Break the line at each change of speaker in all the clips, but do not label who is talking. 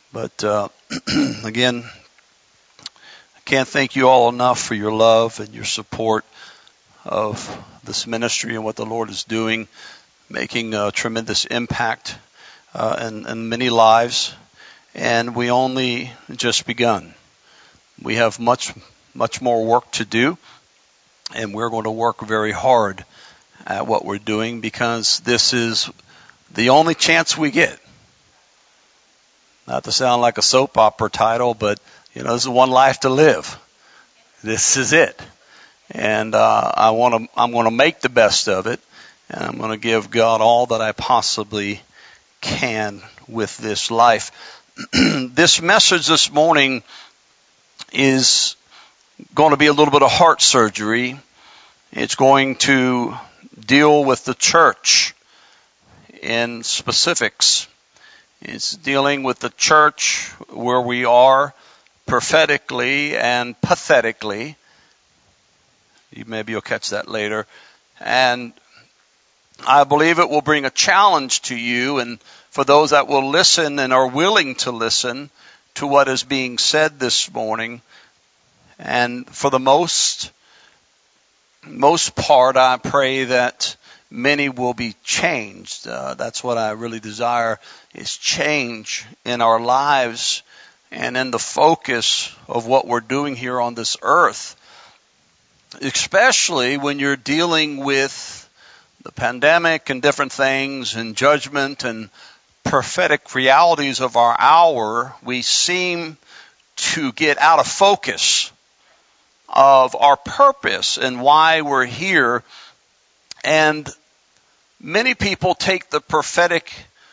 But again, I can't thank you all enough for your love and your support of this ministry and what the Lord is doing, making a tremendous impact in many lives. And we only just begun. We have much more work to do, and we're going to work very hard at what we're doing because this is the only chance we get. Not to sound like a soap opera title, but this is one life to live. This is it, and I'm going to make the best of it, and I'm going to give God all that I possibly can with this life. This message this morning is going to be a little bit of heart surgery. It's going to deal with the church in specifics. It's dealing with the church where we are prophetically and pathetically. Maybe you'll catch that later. And I believe it will bring a challenge to you and for those that will listen and are willing to listen to what is being said this morning. And for the most part, I pray that many will be changed. That's what I really desire, is change in our lives and in the focus of what we're doing here on this earth, especially when you're dealing with the pandemic and different things and judgment and prophetic realities of our hour. We seem to get out of focus of our purpose and why we're here. And many people take the prophetic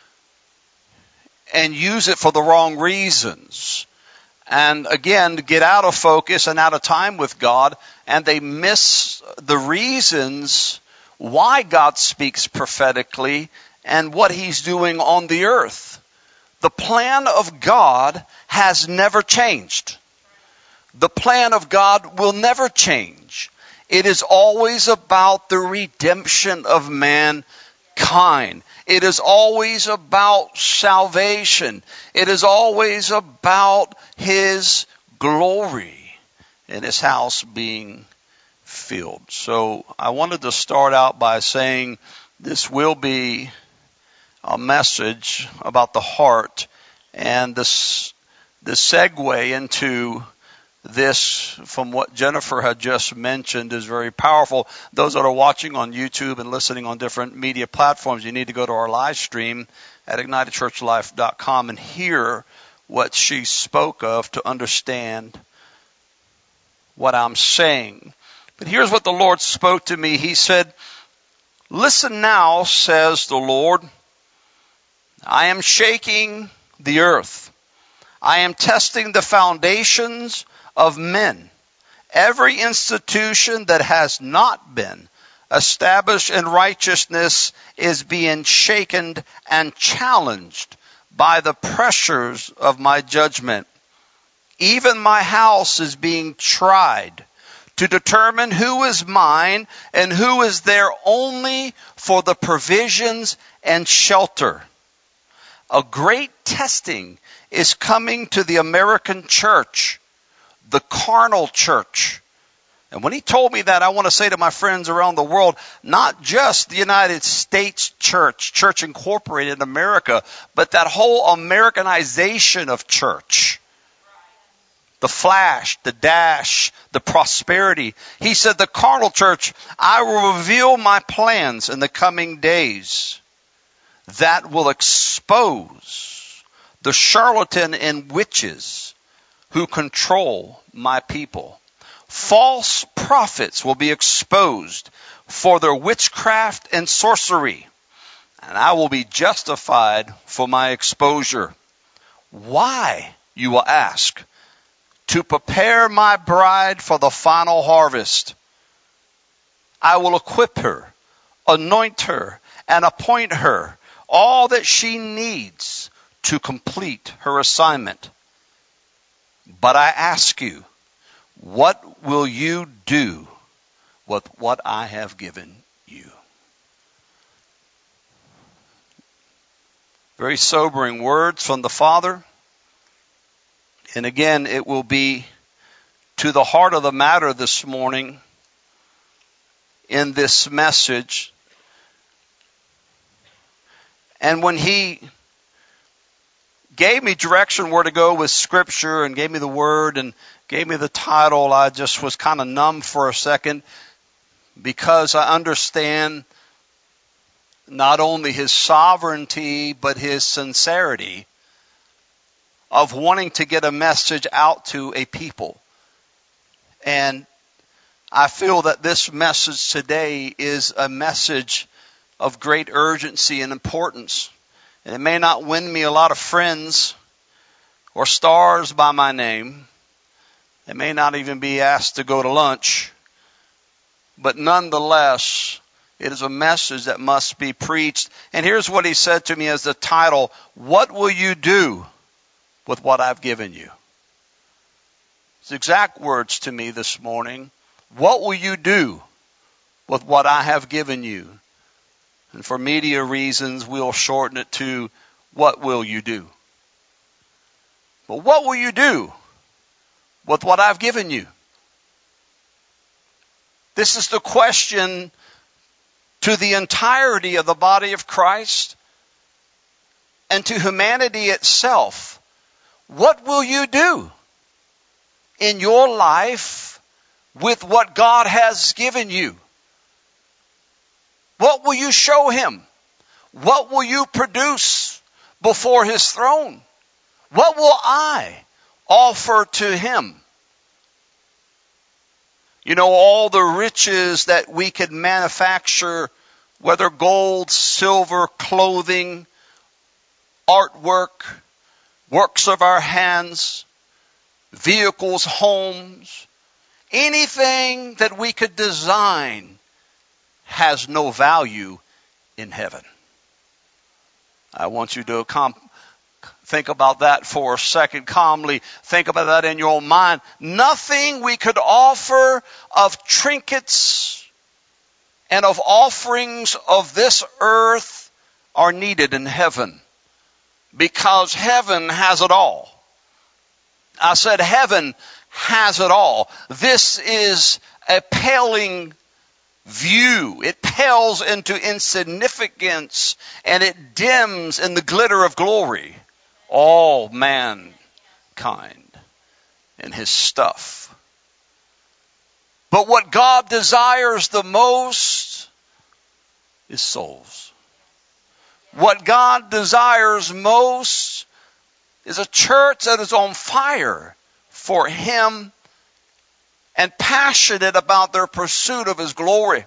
and use it for the wrong reasons. And again, get out of focus and out of time with God, and they miss the reasons why God speaks prophetically and what He's doing on the earth. The plan of God has never changed. The plan of God will never change. It is always about the redemption of mankind. It is always about salvation. It is always about His glory and His house being filled. So I wanted to start out by saying this will be a message about the heart, and the segue into this from what Jennifer had just mentioned is very powerful. Those that are watching on YouTube and listening on different media platforms, you need to go to our live stream at ignitedchurchlife.com and hear what she spoke of to understand what I'm saying. But here's what the Lord spoke to me. He said, "Listen now, says the Lord, I am shaking the earth. I am testing the foundations of men. Every institution that has not been established in righteousness is being shaken and challenged by the pressures of my judgment. Even my house is being tried to determine who is mine and who is there only for the provisions and shelter. A great testing is coming to the American church, the carnal church." And when he told me that, I want to say to my friends around the world, not just the United States church, Church Incorporated in America, but that whole Americanization of church. The flash, the dash, the prosperity. He said, the carnal church, I will reveal my plans in the coming days that will expose the charlatan and witches who control my people. False prophets will be exposed for their witchcraft and sorcery, and I will be justified for my exposure. Why, you will ask? To prepare my bride for the final harvest. I will equip her, anoint her, and appoint her all that she needs to complete her assignment. But I ask you, what will you do with what I have given you? Very sobering words from the Father. And again, it will be to the heart of the matter this morning in this message. And when he gave me direction where to go with Scripture and gave me the word and gave me the title, I just was kind of numb for a second, because I understand not only his sovereignty, but his sincerity of wanting to get a message out to a people. And I feel that this message today is a message of great urgency and importance. And it may not win me a lot of friends or stars by my name. It may not even be asked to go to lunch. But nonetheless, it is a message that must be preached. And here's what he said to me as the title: what will you do with what I've given you? It's exact words to me this morning. What will you do with what I have given you? And for media reasons, we'll shorten it to, what will you do? But what will you do with what I've given you? This is the question to the entirety of the body of Christ and to humanity itself. What will you do in your life with what God has given you? What will you show him? What will you produce before his throne? What will I offer to him? You know, all the riches that we could manufacture, whether gold, silver, clothing, artwork, works of our hands, vehicles, homes, anything that we could design has no value in heaven. I want you to think about that for a second. Calmly think about that in your mind. Nothing we could offer of trinkets and of offerings of this earth are needed in heaven, because heaven has it all. I said heaven has it all. This is a paling view. It pales into insignificance, and it dims in the glitter of glory all mankind and his stuff. But what God desires the most is souls. What God desires most is a church that is on fire for him and passionate about their pursuit of his glory.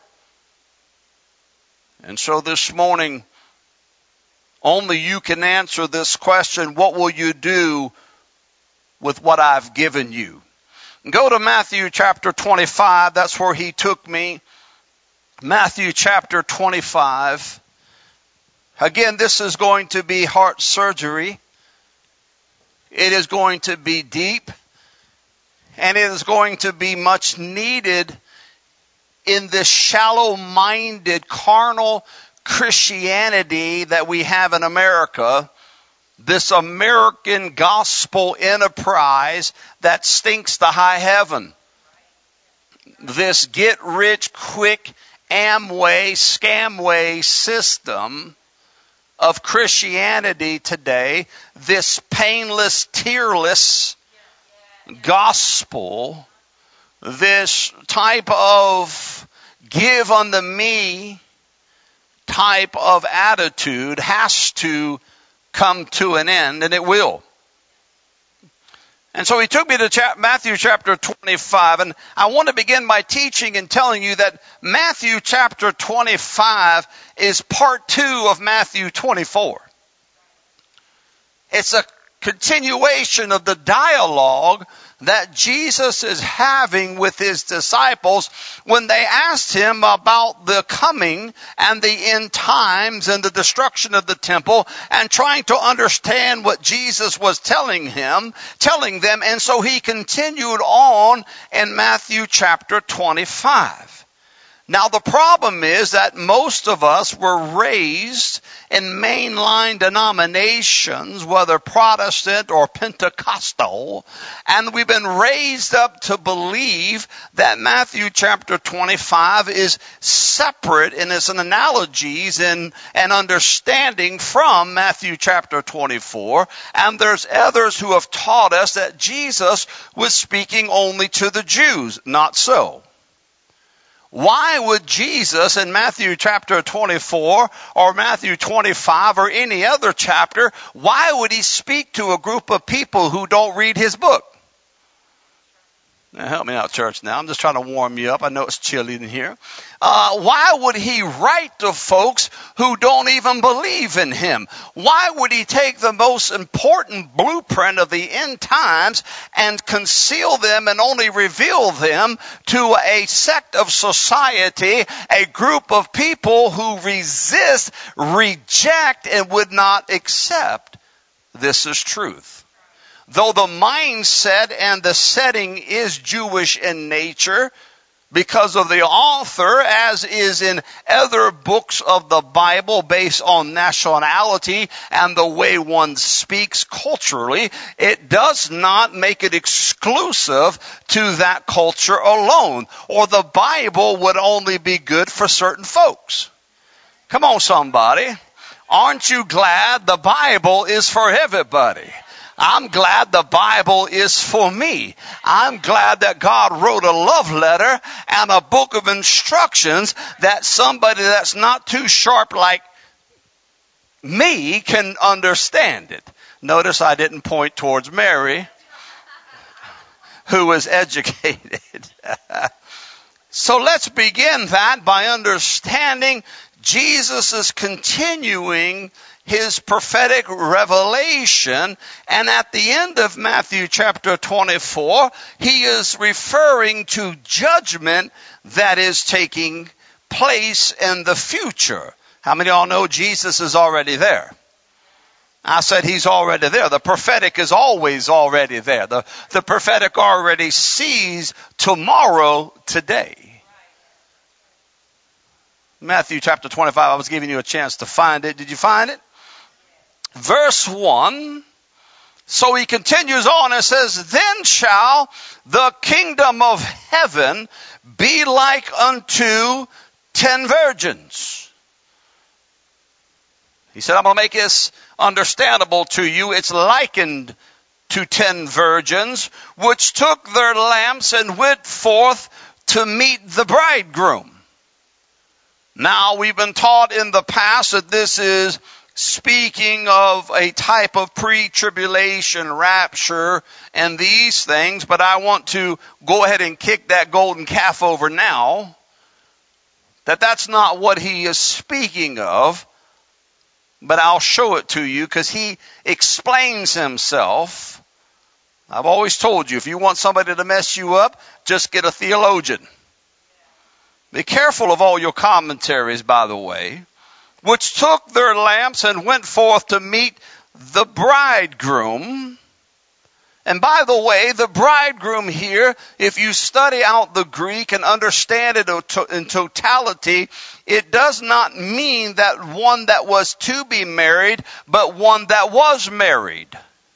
And so this morning, only you can answer this question: what will you do with what I've given you? Go to Matthew chapter 25. That's where he took me. Matthew chapter 25. Again, this is going to be heart surgery. It is going to be deep. And it is going to be much needed in this shallow-minded, carnal Christianity that we have in America. This American gospel enterprise that stinks to high heaven. This get-rich-quick Amway, scamway system of Christianity today. This painless, tearless gospel, this type of give unto me type of attitude has to come to an end, and it will. And so he took me to Matthew chapter 25, and I want to begin by teaching and telling you that Matthew chapter 25 is part 2 of Matthew 24. It's a continuation of the dialogue that Jesus is having with his disciples when they asked him about the coming and the end times and the destruction of the temple, and trying to understand what Jesus was telling them. And so he continued on in Matthew chapter 25. Now, the problem is that most of us were raised in mainline denominations, whether Protestant or Pentecostal, and we've been raised up to believe that Matthew chapter 25 is separate in its analogies and understanding from Matthew chapter 24, and there's others who have taught us that Jesus was speaking only to the Jews. Not so. Why would Jesus in Matthew chapter 24 or Matthew 25 or any other chapter, why would he speak to a group of people who don't read his book? Now, help me out, church, now. I'm just trying to warm you up. I know it's chilly in here. Why would he write to folks who don't even believe in him? Why would he take the most important blueprint of the end times and conceal them and only reveal them to a sect of society, a group of people who resist, reject, and would not accept this is truth? Though the mindset and the setting is Jewish in nature because of the author, as is in other books of the Bible based on nationality and the way one speaks culturally, it does not make it exclusive to that culture alone, or the Bible would only be good for certain folks. Come on, somebody. Aren't you glad the Bible is for everybody? I'm glad the Bible is for me. I'm glad that God wrote a love letter and a book of instructions that somebody that's not too sharp like me can understand it. Notice I didn't point towards Mary, who was educated. So let's begin that by understanding Jesus is continuing his prophetic revelation, and at the end of Matthew chapter 24, he is referring to judgment that is taking place in the future. How many of y'all know Jesus is already there? I said he's already there. The prophetic is always already there. The prophetic already sees tomorrow today. Matthew chapter 25, I was giving you a chance to find it. Did you find it? Verse 1, so he continues on and says, then shall the kingdom of heaven be like unto 10 virgins. He said, I'm going to make this understandable to you. It's likened to 10 virgins, which took their lamps and went forth to meet the bridegroom. Now, we've been taught in the past that this is speaking of a type of pre-tribulation rapture and these things, but I want to go ahead and kick that golden calf over now, that's not what he is speaking of, but I'll show it to you because he explains himself. I've always told you, if you want somebody to mess you up, just get a theologian. Be careful of all your commentaries, by the way. Which took their lamps and went forth to meet the bridegroom. And by the way, the bridegroom here, if you study out the Greek and understand it in totality, it does not mean that one that was to be married, but one that was married.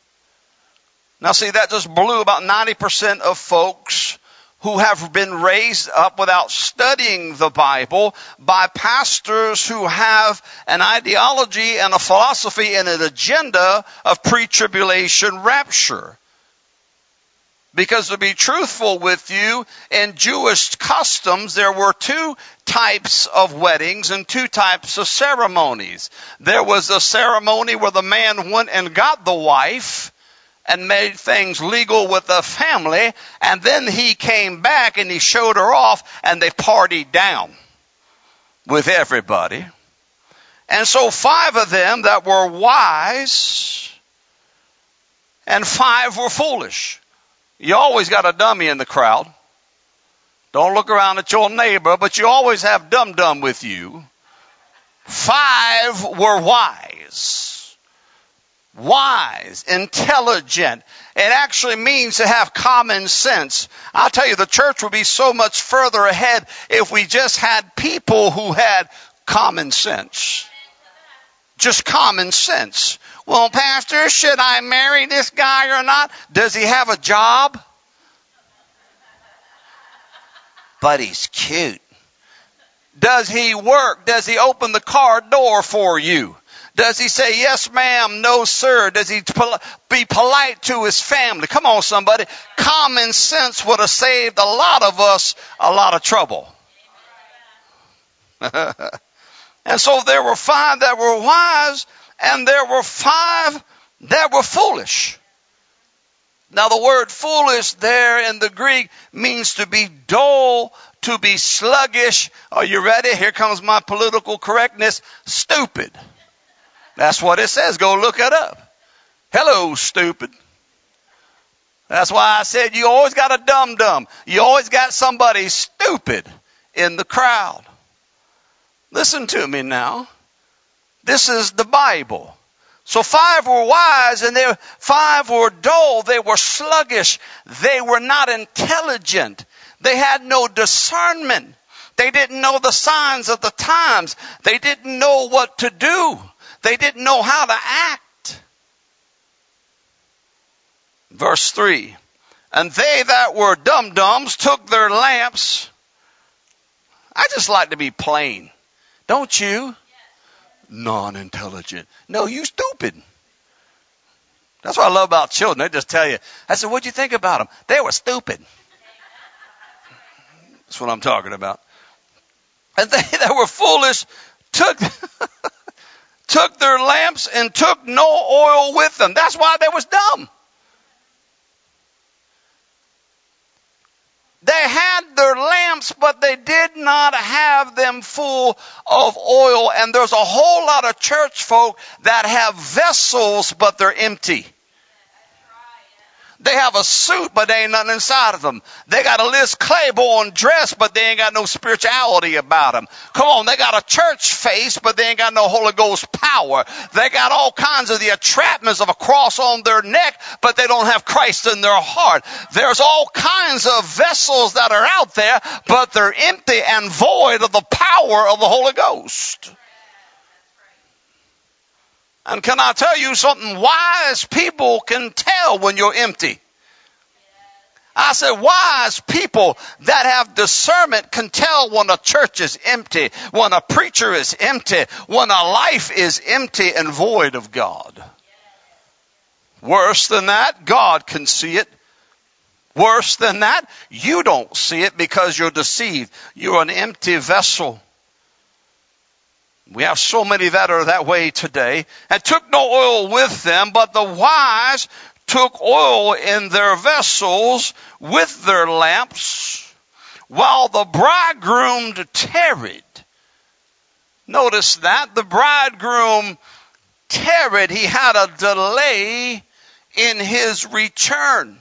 Now see, that just blew about 90% of folks who have been raised up without studying the Bible by pastors who have an ideology and a philosophy and an agenda of pre-tribulation rapture. Because to be truthful with you, in Jewish customs, there were two types of weddings and two types of ceremonies. There was a ceremony where the man went and got the wife and made things legal with the family, and then he came back and he showed her off, and they partied down with everybody. And so 5 of them that were wise, and 5 were foolish. You always got a dummy in the crowd. Don't look around at your neighbor, but you always have dum-dum with you. 5 were wise. wise, intelligent. It actually means to have common sense. I'll tell you, the church would be so much further ahead if we just had people who had common sense. Just common sense. Well, Pastor, should I marry this guy or not? Does he have a job? But he's cute. Does he work? Does he open the car door for you? Does he say, yes, ma'am, no, sir? Does he be polite to his family? Come on, somebody. Common sense would have saved a lot of us a lot of trouble. And so there were 5 that were wise, and there were 5 that were foolish. Now the word foolish there in the Greek means to be dull, to be sluggish. Are you ready? Here comes my political correctness. Stupid. That's what it says. Go look it up. Hello, stupid. That's why I said you always got a dum-dum. You always got somebody stupid in the crowd. Listen to me now. This is the Bible. So 5 were wise and 5 were dull. They were sluggish. They were not intelligent. They had no discernment. They didn't know the signs of the times. They didn't know what to do. They didn't know how to act. Verse 3. And they that were dum-dums took their lamps. I just like to be plain. Don't you? Non-intelligent. No, you stupid. That's what I love about children. They just tell you. I said, what'd you think about them? They were stupid. That's what I'm talking about. And they that were foolish took their lamps and took no oil with them. That's why they was dumb. They had their lamps, but they did not have them full of oil. And there's a whole lot of church folk that have vessels, but they're empty. They have a suit, but there ain't nothing inside of them. They got a Liz Claiborne dress, but they ain't got no spirituality about them. Come on, they got a church face, but they ain't got no Holy Ghost power. They got all kinds of the entrapments of a cross on their neck, but they don't have Christ in their heart. There's all kinds of vessels that are out there, but they're empty and void of the power of the Holy Ghost. And can I tell you something? Wise people can tell when you're empty. I said wise people that have discernment can tell when a church is empty, when a preacher is empty, when a life is empty and void of God. Worse than that, God can see it. Worse than that, you don't see it because you're deceived. You're an empty vessel. We have so many that are that way today. And took no oil with them, but the wise took oil in their vessels with their lamps, while the bridegroom tarried. Notice that the bridegroom tarried. He had a delay in his return.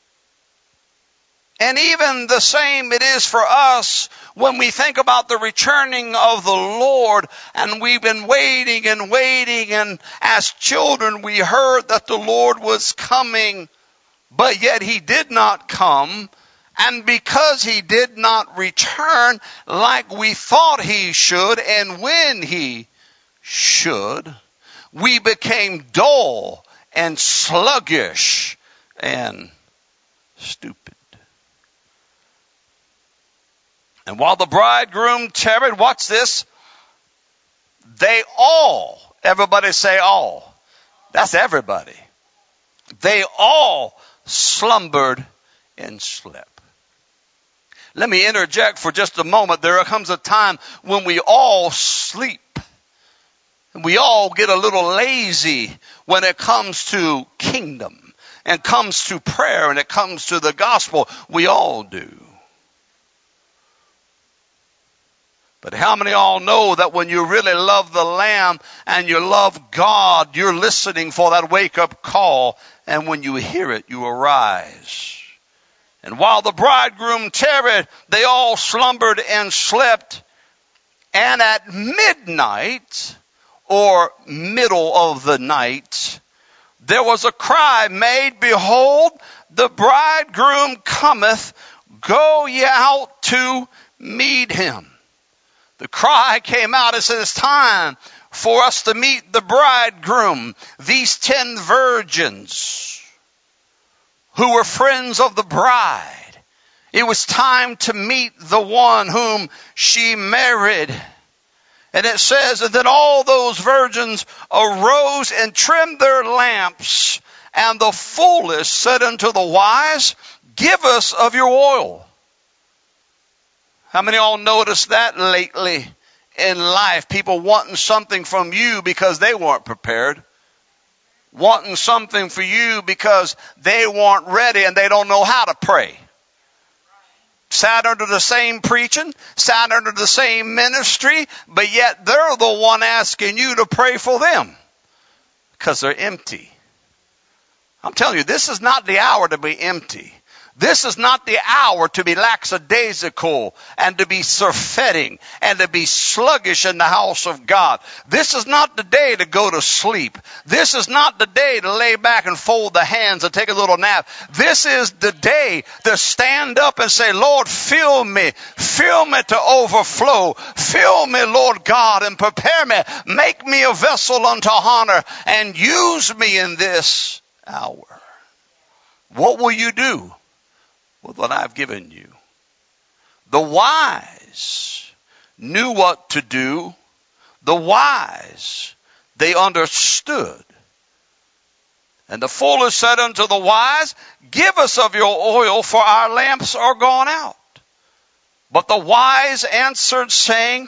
And even the same it is for us when we think about the returning of the Lord, and we've been waiting and waiting, and as children we heard that the Lord was coming, but yet he did not come. And because he did not return like we thought he should and when he should, we became dull and sluggish and stupid. And while the bridegroom tarried, watch this, they all, everybody say all. That's everybody. They all slumbered and slept. Let me interject for just a moment. There comes a time when we all sleep. We all get a little lazy when it comes to kingdom and comes to prayer and it comes to the gospel. We all do. But how many all know that when you really love the Lamb and you love God, you're listening for that wake-up call, and when you hear it, you arise. And while the bridegroom tarried, they all slumbered and slept. And at midnight, or middle of the night, there was a cry made, behold, the bridegroom cometh, go ye out to meet him. The cry came out. It said, it's time for us to meet the bridegroom. These 10 virgins who were friends of the bride. It was time to meet the one whom she married. And it says, and then all those virgins arose and trimmed their lamps. And the foolish said unto the wise, give us of your oil. How many of y'all noticed that lately in life? People wanting something from you because they weren't prepared. Wanting something for you because they weren't ready and they don't know how to pray. Sat under the same preaching, sat under the same ministry, but yet they're the one asking you to pray for them because they're empty. I'm telling you, this is not the hour to be empty. This is not the hour to be lackadaisical and to be surfeiting and to be sluggish in the house of God. This is not the day to go to sleep. This is not the day to lay back and fold the hands and take a little nap. This is the day to stand up and say, Lord, fill me to overflow. Fill me, Lord God, and prepare me. Make me a vessel unto honor and use me in this hour. What will you do with what I've given you? The wise knew what to do. The wise, they understood. And the foolish said unto the wise, give us of your oil, for our lamps are gone out. But the wise answered, saying,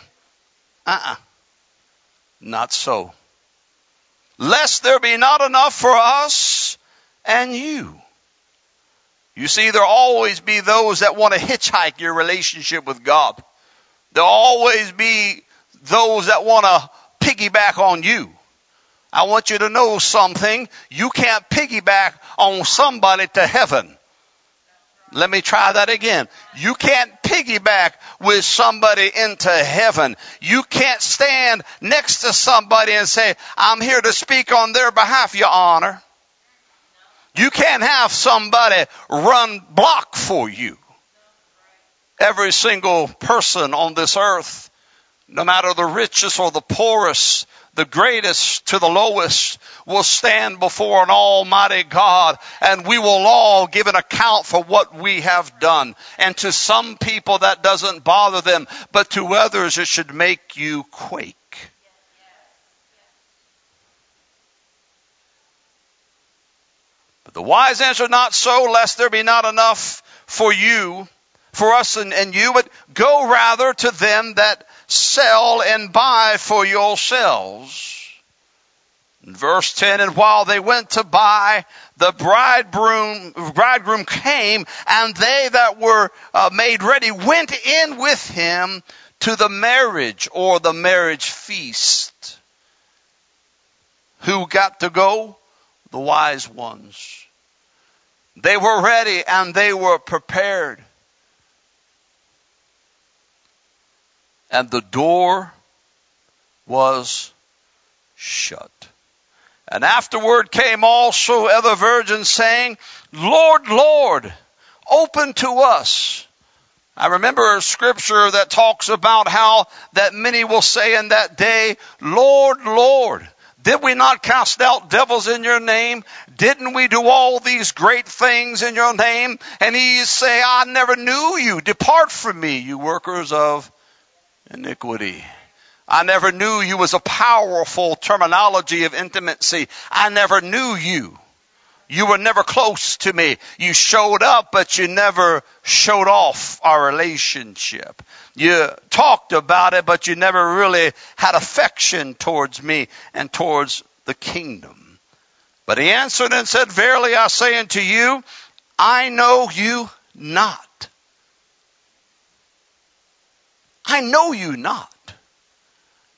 not so. Lest there be not enough for us and you. You see, there'll always be those that want to hitchhike your relationship with God. There'll always be those that want to piggyback on you. I want you to know something. You can't piggyback on somebody to heaven. Let me try that again. You can't piggyback with somebody into heaven. You can't stand next to somebody and say, I'm here to speak on their behalf, Your Honor. You can't have somebody run block for you. Every single person on this earth, no matter the richest or the poorest, the greatest to the lowest, will stand before an almighty God, and we will all give an account for what we have done. And to some people that doesn't bother them, but to others it should make you quake. But the wise answer, not so, lest there be not enough for you, for us and you, but go rather to them that sell and buy for yourselves. In verse 10, and while they went to buy, the bridegroom came, and they that were made ready went in with him to the marriage or the marriage feast. Who got to go? The wise ones. They were ready and they were prepared. And the door was shut. And afterward came also other virgins, saying, Lord, Lord, open to us. I remember a scripture that talks about how that many will say in that day, Lord, Lord, did we not cast out devils in your name? Didn't we do all these great things in your name? And he say, I never knew you. Depart from me, you workers of iniquity. I never knew you was a powerful terminology of intimacy. I never knew you. You were never close to me. You showed up, but you never showed off our relationship. You talked about it, but you never really had affection towards me and towards the kingdom. But he answered and said, verily I say unto you, I know you not. I know you not.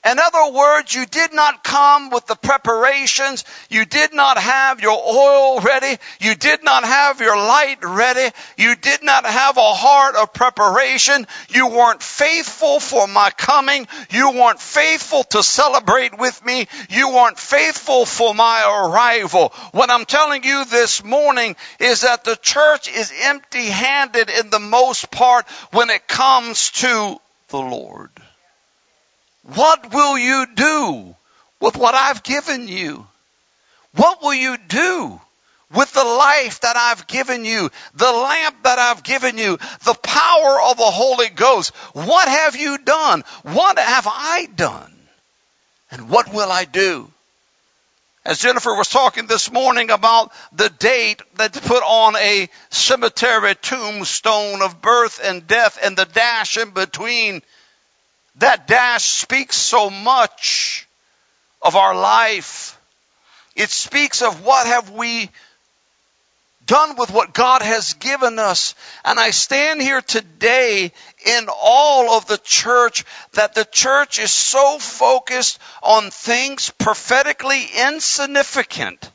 In other words, you did not come with the preparations. You did not have your oil ready. You did not have your light ready. You did not have a heart of preparation. You weren't faithful for my coming. You weren't faithful to celebrate with me. You weren't faithful for my arrival. What I'm telling you this morning is that the church is empty-handed in the most part when it comes to the Lord. What will you do with what I've given you? What will you do with the life that I've given you, the lamp that I've given you, the power of the Holy Ghost? What have you done? What have I done? And what will I do? As Jennifer was talking this morning about the date that's put on a cemetery tombstone of birth and death and the dash in between, that dash speaks so much of our life. It speaks of what have we done with what God has given us. And I stand here today in all of the church, that the church is so focused on things prophetically insignificant,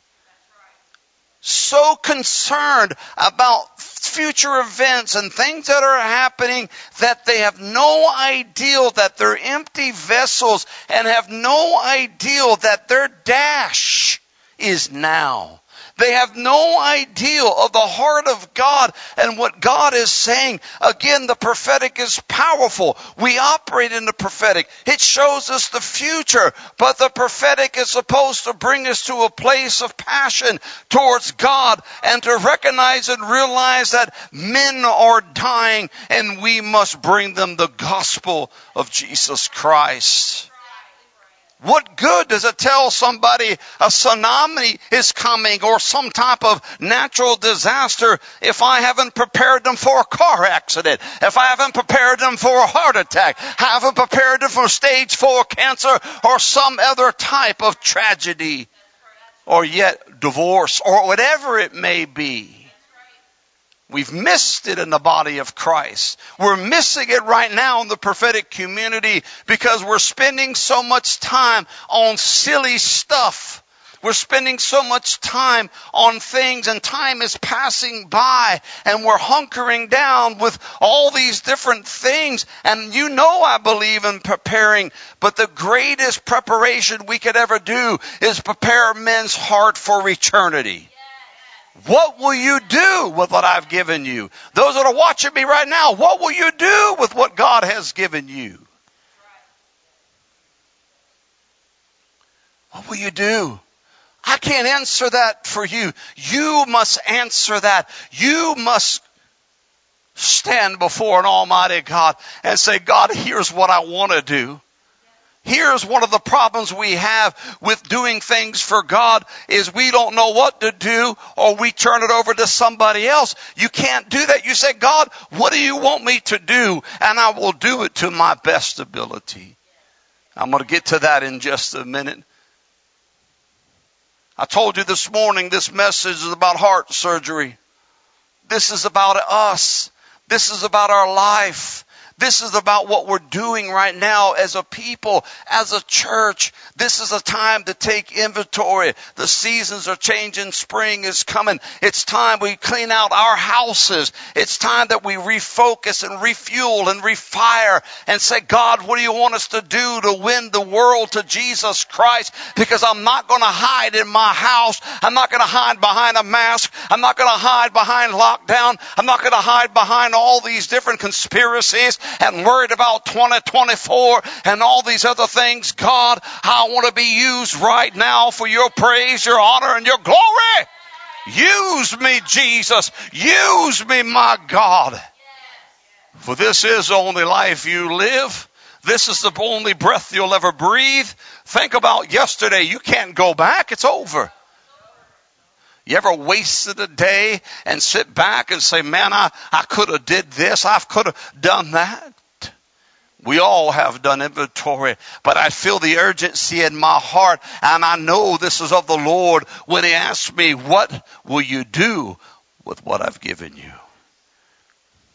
so concerned about future events and things that are happening that they have no idea that they're empty vessels and have no idea that their dash is now. They have no idea of the heart of God and what God is saying. Again, the prophetic is powerful. We operate in the prophetic. It shows us the future, but the prophetic is supposed to bring us to a place of passion towards God and to recognize and realize that men are dying and we must bring them the gospel of Jesus Christ. What good does it tell somebody a tsunami is coming or some type of natural disaster if I haven't prepared them for a car accident, if I haven't prepared them for a heart attack, haven't prepared them for stage 4 cancer or some other type of tragedy, or yet divorce or whatever it may be? We've missed it in the body of Christ. We're missing it right now in the prophetic community because we're spending so much time on silly stuff. We're spending so much time on things, and time is passing by, and we're hunkering down with all these different things. And you know I believe in preparing, but the greatest preparation we could ever do is prepare men's heart for eternity. What will you do with what I've given you? Those that are watching me right now, what will you do with what God has given you? What will you do? I can't answer that for you. You must answer that. You must stand before an almighty God and say, God, here's what I want to do. Here's one of the problems we have with doing things for God is we don't know what to do, or we turn it over to somebody else. You can't do that. You say, God, what do you want me to do? And I will do it to my best ability. I'm going to get to that in just a minute. I told you this morning this message is about heart surgery. This is about us. This is about our life. This is about what we're doing right now as a people, as a church. This is a time to take inventory. The seasons are changing. Spring is coming. It's time we clean out our houses. It's time that we refocus and refuel and refire and say, God, what do you want us to do to win the world to Jesus Christ? Because I'm not going to hide in my house. I'm not going to hide behind a mask. I'm not going to hide behind lockdown. I'm not going to hide behind all these different conspiracies and worried about 2024 and all these other things. God, I want to be used right now for your praise, your honor, and your glory. Use me, Jesus. Use me, my God. For this is the only life you live. This is the only breath you'll ever breathe. Think about yesterday. You can't go back. It's over. You ever wasted a day and sit back and say, man, I could have did this. I could have done that. We all have done inventory, but I feel the urgency in my heart, and I know this is of the Lord when he asks me, what will you do with what I've given you?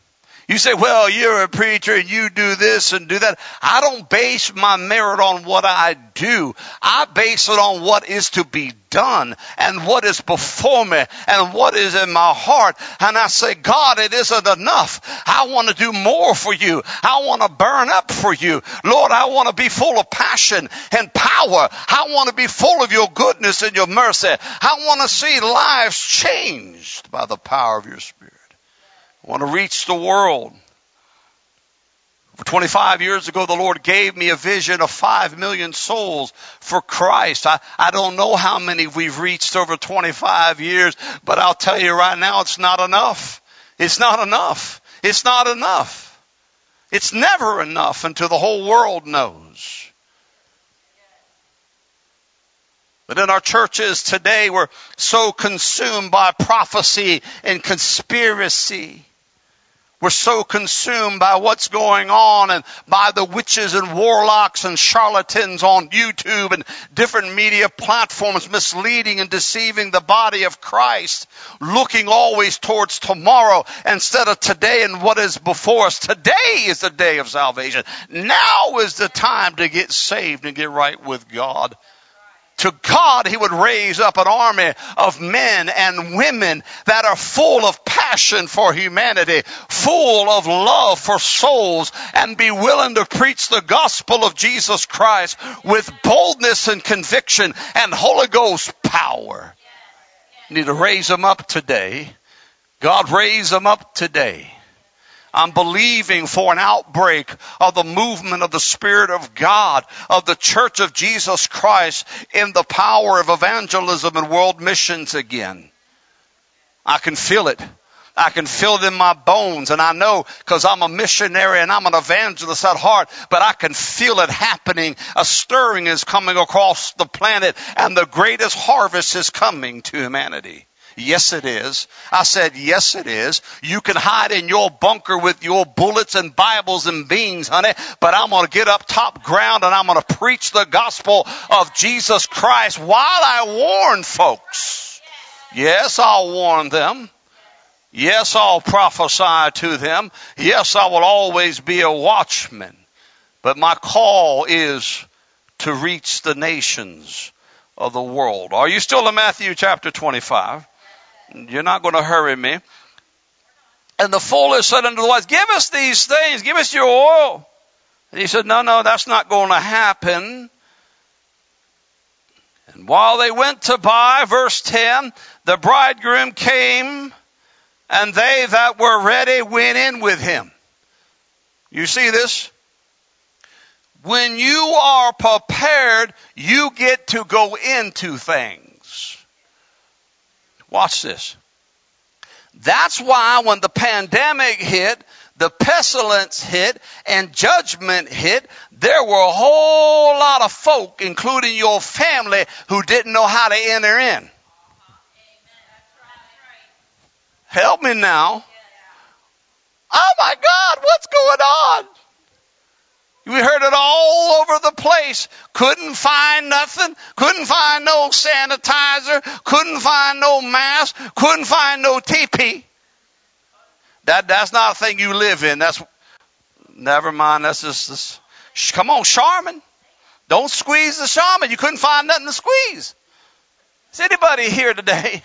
You say, well, you're a preacher and you do this and do that. I don't base my merit on what I do. I base it on what is to be done and what is before me and what is in my heart. And I say, God, it isn't enough. I want to do more for you. I want to burn up for you. Lord, I want to be full of passion and power. I want to be full of your goodness and your mercy. I want to see lives changed by the power of your Spirit. I want to reach the world. For 25 years ago, the Lord gave me a vision of 5 million souls for Christ. I don't know how many we've reached over 25 years, but I'll tell you right now, it's not enough. It's not enough. It's not enough. It's never enough until the whole world knows. But in our churches today, we're so consumed by prophecy and conspiracy. We're so consumed by what's going on and by the witches and warlocks and charlatans on YouTube and different media platforms misleading and deceiving the body of Christ, looking always towards tomorrow instead of today and what is before us. Today is the day of salvation. Now is the time to get saved and get right with God. To God, He would raise up an army of men and women that are full of passion for humanity, full of love for souls, and be willing to preach the gospel of Jesus Christ with boldness and conviction and Holy Ghost power. You need to raise them up today. God, raise them up today. I'm believing for an outbreak of the movement of the Spirit of God, of the Church of Jesus Christ in the power of evangelism and world missions again. I can feel it. I can feel it in my bones. And I know because I'm a missionary and I'm an evangelist at heart, but I can feel it happening. A stirring is coming across the planet and the greatest harvest is coming to humanity. Yes, it is. I said, yes, it is. You can hide in your bunker with your bullets and Bibles and beans, honey, but I'm going to get up top ground and I'm going to preach the gospel of Jesus Christ while I warn folks. Yes, I'll warn them. Yes, I'll prophesy to them. Yes, I will always be a watchman. But my call is to reach the nations of the world. Are you still in Matthew chapter 25? You're not going to hurry me. And the fullest said unto the wise, give us these things, give us your oil. And he said, no, that's not going to happen. And while they went to buy, verse 10, the bridegroom came, and they that were ready went in with him. You see this? When you are prepared, you get to go into things. Watch this. That's why when the pandemic hit, the pestilence hit, and judgment hit, there were a whole lot of folk, including your family, who didn't know how to enter in. Help me now. Oh my God, what's going on? We heard it all over the place. Couldn't find nothing. Couldn't find no sanitizer. Couldn't find no mask. Couldn't find no TP. That's not a thing you live in. Never mind. That's just come on, Charmin. Don't squeeze the Charmin. You couldn't find nothing to squeeze. Is anybody here today?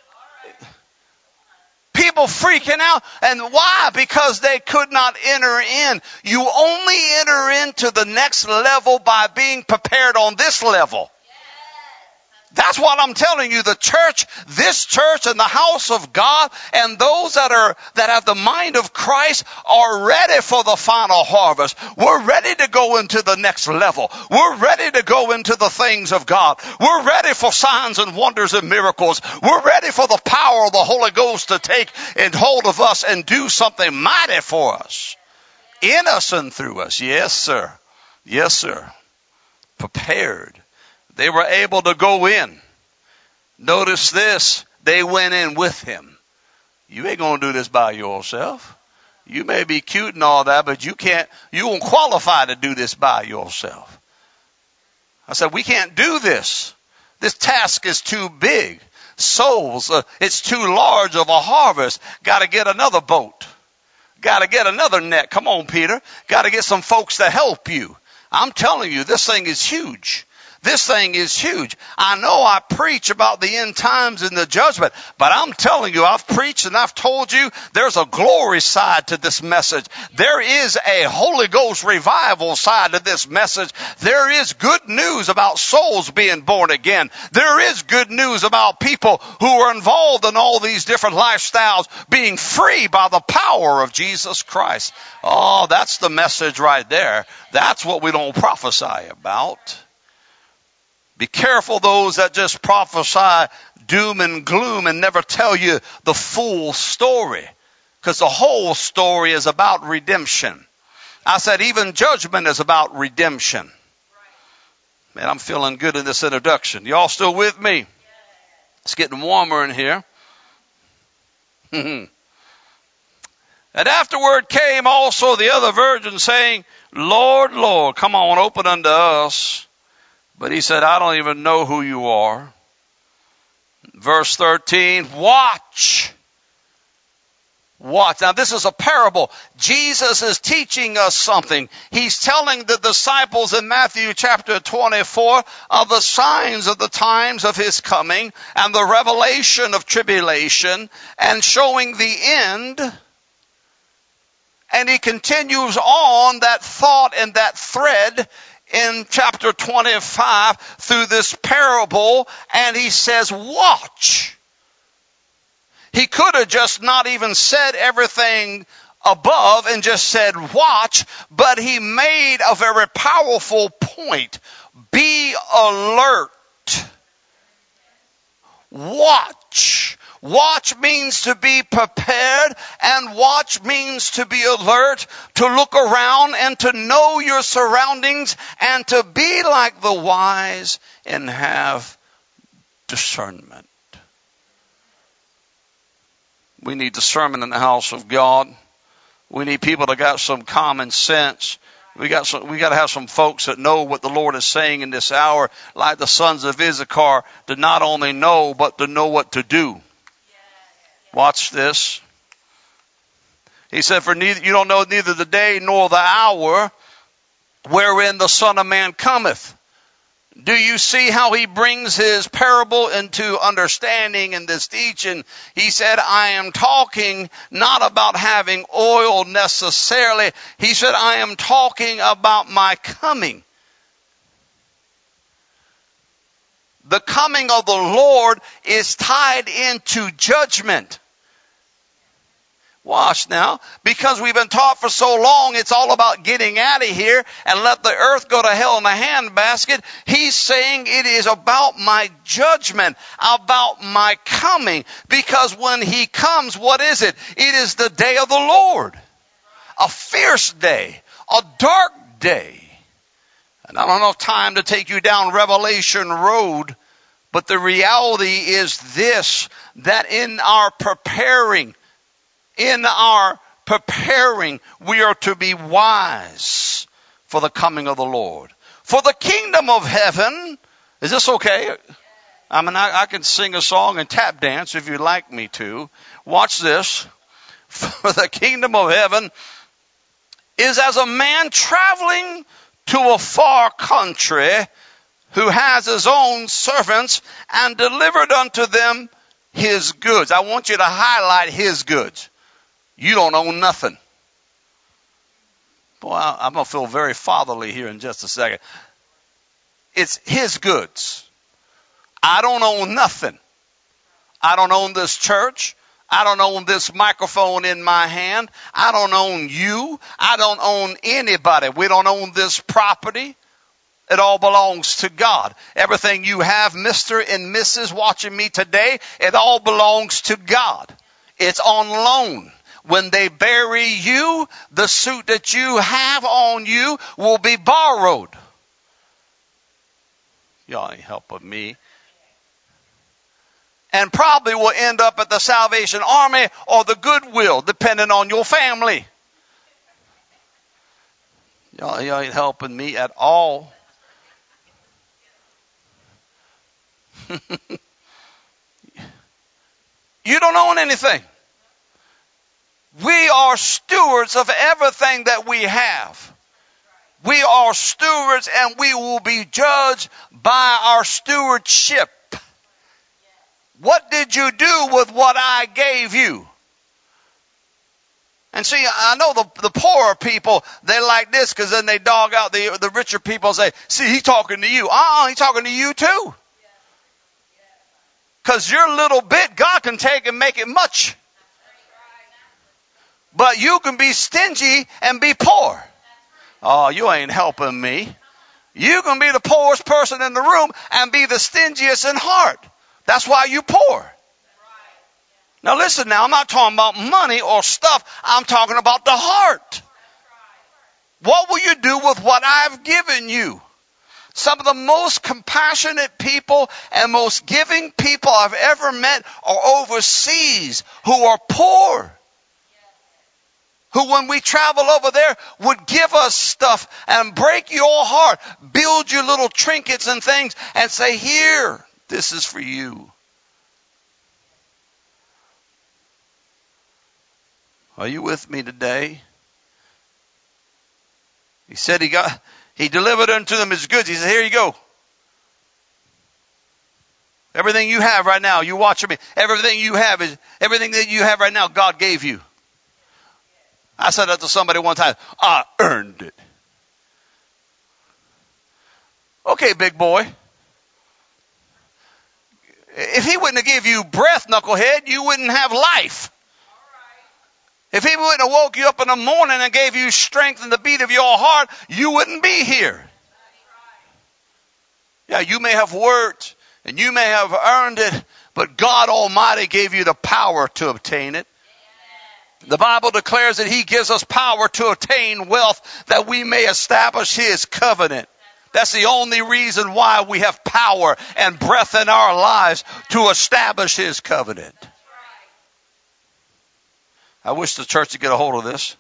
People freaking out. And why? Because they could not enter in. You only enter into the next level by being prepared on this level. That's what I'm telling you. The church, this church and the house of God and those that have the mind of Christ are ready for the final harvest. We're ready to go into the next level. We're ready to go into the things of God. We're ready for signs and wonders and miracles. We're ready for the power of the Holy Ghost to take and hold of us and do something mighty for us. In us and through us. Yes, sir. Yes, sir. Prepared. They were able to go in. Notice this. They went in with him. You ain't going to do this by yourself. You may be cute and all that, but you won't qualify to do this by yourself. I said, we can't do this. This task is too big. Souls, it's too large of a harvest. Got to get another boat. Got to get another net. Come on, Peter. Got to get some folks to help you. I'm telling you, this thing is huge. This thing is huge. I know I preach about the end times and the judgment, but I'm telling you, I've preached and I've told you there's a glory side to this message. There is a Holy Ghost revival side to this message. There is good news about souls being born again. There is good news about people who are involved in all these different lifestyles being free by the power of Jesus Christ. Oh, that's the message right there. That's what we don't prophesy about. Be careful those that just prophesy doom and gloom and never tell you the full story. Because the whole story is about redemption. I said even judgment is about redemption. Man, I'm feeling good in this introduction. Y'all still with me? It's getting warmer in here. And afterward came also the other virgin saying, Lord, Lord, come on, open unto us. But he said, I don't even know who you are. Verse 13, watch. Watch. Now this is a parable. Jesus is teaching us something. He's telling the disciples in Matthew chapter 24 of the signs of the times of his coming and the revelation of tribulation and showing the end. And he continues on that thought and that thread in chapter 25 through this parable, and he says, watch. He could have just not even said everything above and just said watch, but he made a very powerful point. Be alert. Watch. Watch means to be prepared, and watch means to be alert, to look around and to know your surroundings and to be like the wise and have discernment. We need discernment in the house of God. We need people that got some common sense. We got to have some folks that know what the Lord is saying in this hour, like the sons of Issachar, to not only know, but to know what to do. Watch this. He said, for neither, you don't know neither the day nor the hour wherein the Son of Man cometh. Do you see how he brings his parable into understanding in this teaching? He said, I am talking not about having oil necessarily. He said, I am talking about my coming. The coming of the Lord is tied into judgment. Watch now, because we've been taught for so long it's all about getting out of here and let the earth go to hell in a handbasket. He's saying it is about my judgment, about my coming, because when he comes, what is it? It is the day of the Lord. A fierce day, a dark day. And I don't have time to take you down Revelation Road, but the reality is this, that in our preparing, we are to be wise for the coming of the Lord. For the kingdom of heaven, is this okay? I mean, I can sing a song and tap dance if you'd like me to. Watch this. For the kingdom of heaven is as a man traveling to a far country who has his own servants and delivered unto them his goods. I want you to highlight his goods. You don't own nothing. Boy, I'm going to feel very fatherly here in just a second. It's his goods. I don't own nothing. I don't own this church. I don't own this microphone in my hand. I don't own you. I don't own anybody. We don't own this property. It all belongs to God. Everything you have, Mr. and Mrs. watching me today, it all belongs to God. It's on loan. When they bury you, the suit that you have on you will be borrowed. Y'all ain't helping me. And probably will end up at the Salvation Army or the Goodwill, depending on your family. Y'all ain't helping me at all. You don't own anything. We are stewards of everything that we have. We are stewards, and we will be judged by our stewardship. What did you do with what I gave you? And see, I know the poorer people, they like this because then they dog out the richer people and say, see, he's talking to you. He's talking to you too. Because your little bit, God can take and make it much. But you can be stingy and be poor. Oh, you ain't helping me. You can be the poorest person in the room and be the stingiest in heart. That's why you poor. Now listen now, I'm not talking about money or stuff. I'm talking about the heart. What will you do with what I've given you? Some of the most compassionate people and most giving people I've ever met are overseas who are poor. Who when we travel over there would give us stuff and break your heart, build you little trinkets and things and say, here, this is for you. Are you with me today? He said he delivered unto them his goods. He said, here you go. Everything you have right now, you watch me. Everything that you have right now, God gave you. I said that to somebody one time. I earned it. Okay, big boy. If he wouldn't have give you breath, knucklehead, you wouldn't have life. If he wouldn't have woke you up in the morning and gave you strength in the beat of your heart, you wouldn't be here. Yeah, you may have worked and you may have earned it, but God Almighty gave you the power to obtain it. The Bible declares that he gives us power to attain wealth that we may establish his covenant. That's the only reason why we have power and breath in our lives, to establish his covenant. I wish the church would get a hold of this.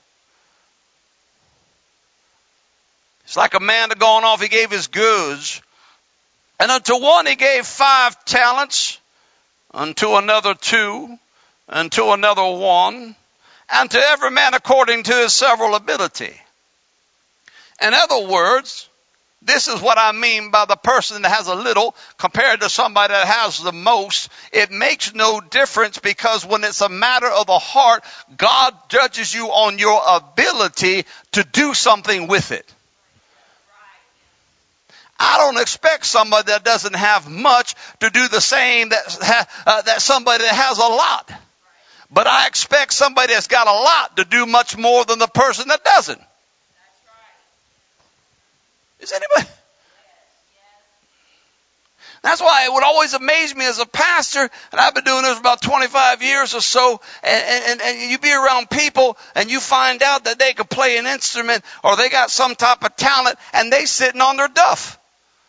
It's like a man that gone off, he gave his goods. And unto one he gave 5 talents, unto another 2, unto another 1, and to every man according to his several ability. In other words, this is what I mean by the person that has a little compared to somebody that has the most. It makes no difference, because when it's a matter of the heart, God judges you on your ability to do something with it. I don't expect somebody that doesn't have much to do the same that somebody that has a lot. But I expect somebody that's got a lot to do much more than the person that doesn't. Is anybody? That's why it would always amaze me as a pastor, and I've been doing this for about 25 years or so, and you be around people and you find out that they could play an instrument or they got some type of talent and they sitting on their duff.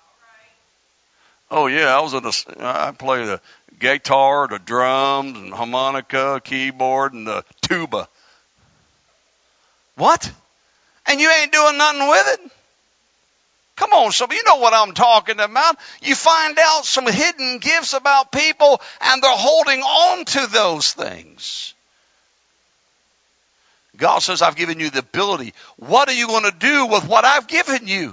Oh yeah, I play the guitar, the drums, and harmonica, keyboard, and the tuba. What? And you ain't doing nothing with it? Come on, some of you know what I'm talking about. You find out some hidden gifts about people, and they're holding on to those things. God says, I've given you the ability. What are you going to do with what I've given you?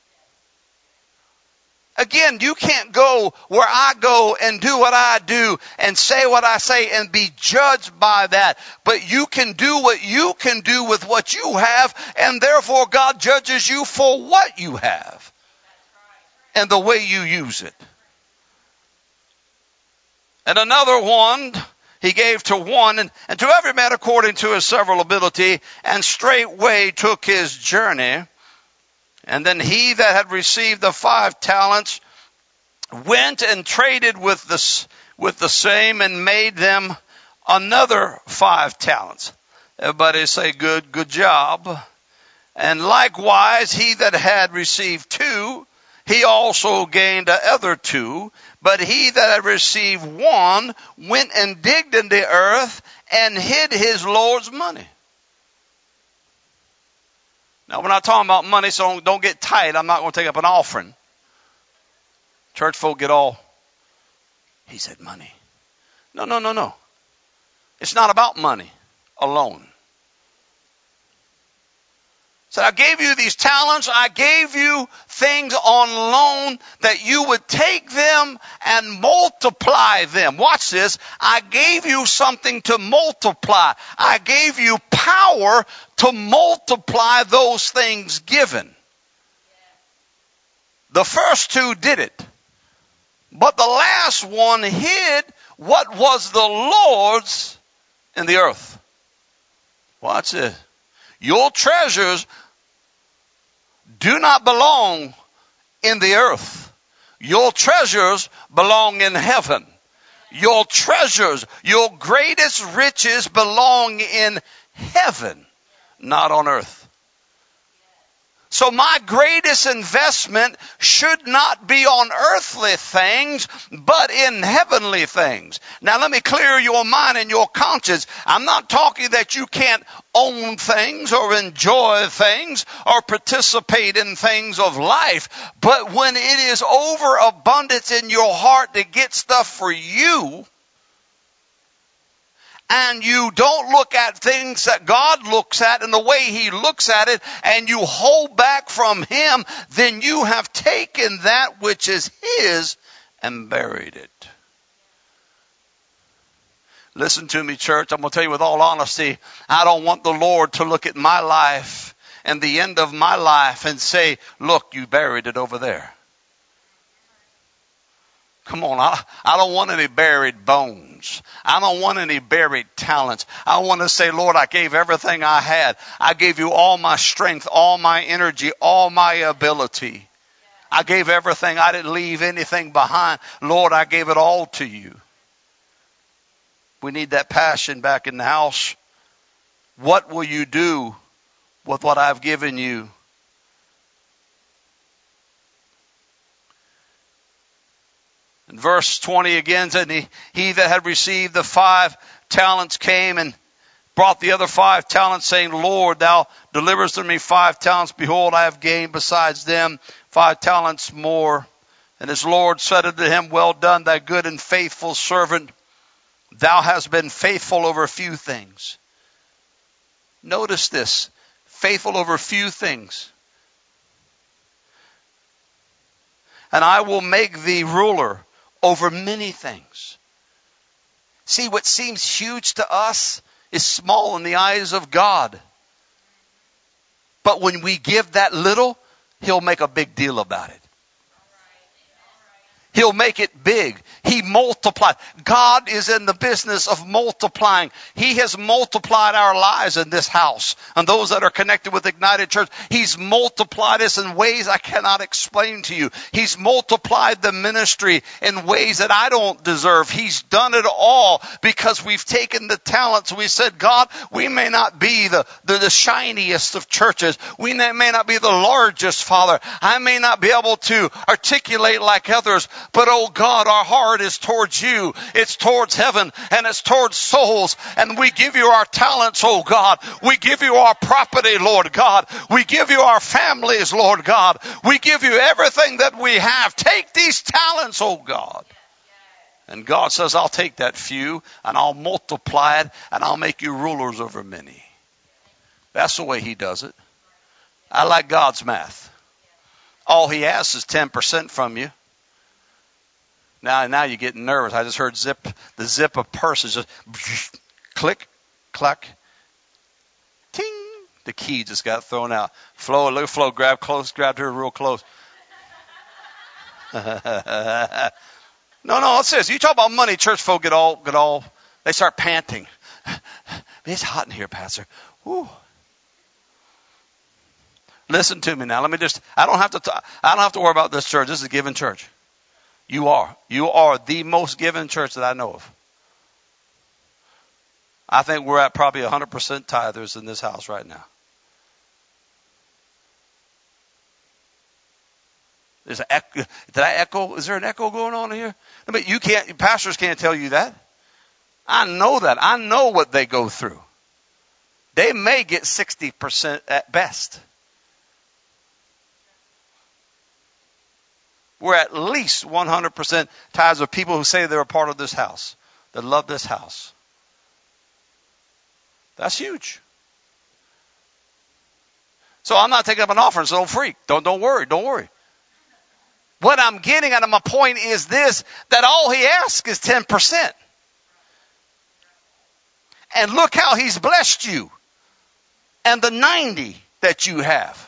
Again, you can't go where I go and do what I do and say what I say and be judged by that. But you can do what you can do with what you have, and therefore God judges you for what you have and the way you use it. And another one he gave to one, and to every man according to his several ability, and straightway took his journey. And then he that had received the 5 talents went and traded with the same and made them another 5 talents. Everybody say good job. And likewise he that had received 2, he also gained the other 2. But he that had received 1 went and digged in the earth and hid his Lord's money. Now, we're not talking about money, so don't get tight. I'm not going to take up an offering. Church folk get all, he said money. No. It's not about money alone. So I gave you these talents. I gave you things on loan that you would take them and multiply them. Watch this. I gave you something to multiply. I gave you power to multiply those things given. The first two did it. But the last one hid what was the Lord's in the earth. Watch this. Your treasures do not belong in the earth. Your treasures belong in heaven. Your treasures, your greatest riches belong in heaven, not on earth. So my greatest investment should not be on earthly things, but in heavenly things. Now let me clear your mind and your conscience. I'm not talking that you can't own things or enjoy things or participate in things of life. But when it is overabundance in your heart to get stuff for you, and you don't look at things that God looks at and the way He looks at it, and you hold back from Him, then you have taken that which is His and buried it. Listen to me, church. I'm going to tell you with all honesty, I don't want the Lord to look at my life and the end of my life and say, look, you buried it over there. Come on, I don't want any buried bones. I don't want any buried talents. I want to say, Lord, I gave everything I had. I gave you all my strength, all my energy, all my ability. I gave everything. I didn't leave anything behind. Lord, I gave it all to you. We need that passion back in the house. What will you do with what I've given you? In verse 20 again said, he that had received the 5 talents came and brought the other 5 talents, saying, Lord, thou deliverest to me 5 talents. Behold, I have gained besides them 5 talents more. And his Lord said unto him, well done, thy good and faithful servant. Thou hast been faithful over few things. Notice this, faithful over few things. And I will make thee ruler over many things. See, what seems huge to us is small in the eyes of God. But when we give that little, He'll make a big deal about it. He'll make it big. He multiplied. God is in the business of multiplying. He has multiplied our lives in this house. And those that are connected with Ignited Church, He's multiplied us in ways I cannot explain to you. He's multiplied the ministry in ways that I don't deserve. He's done it all because we've taken the talents. We said, God, we may not be the shiniest of churches. We may not be the largest, Father. I may not be able to articulate like others. But, oh God, our heart is towards you. It's towards heaven and it's towards souls. And we give you our talents, oh God. We give you our property, Lord God. We give you our families, Lord God. We give you everything that we have. Take these talents, oh God. And God says, I'll take that few and I'll multiply it and I'll make you rulers over many. That's the way He does it. I like God's math. All He asks is 10% from you. Now you're getting nervous. I just heard the zip of purses just click, clack, ting. The key just got thrown out. Flo, grabbed her real close. No, it says, you talk about money, church folk get all, they start panting. It's hot in here, Pastor. Whew. Listen to me now. I don't have to worry about this church. This is a giving church. You are the most giving church that I know of. I think we're at probably 100% tithers in this house right now. Did I echo? Is there an echo going on here? I mean, pastors can't tell you that. I know that. I know what they go through. They may get 60% at best. We're at least 100% tithes of people who say they're a part of this house, that love this house. That's huge. So I'm not taking up an offering, so don't freak. Don't worry. What I'm getting at, and my point is this, that all he asks is 10%. And look how he's blessed you. And the 90 that you have.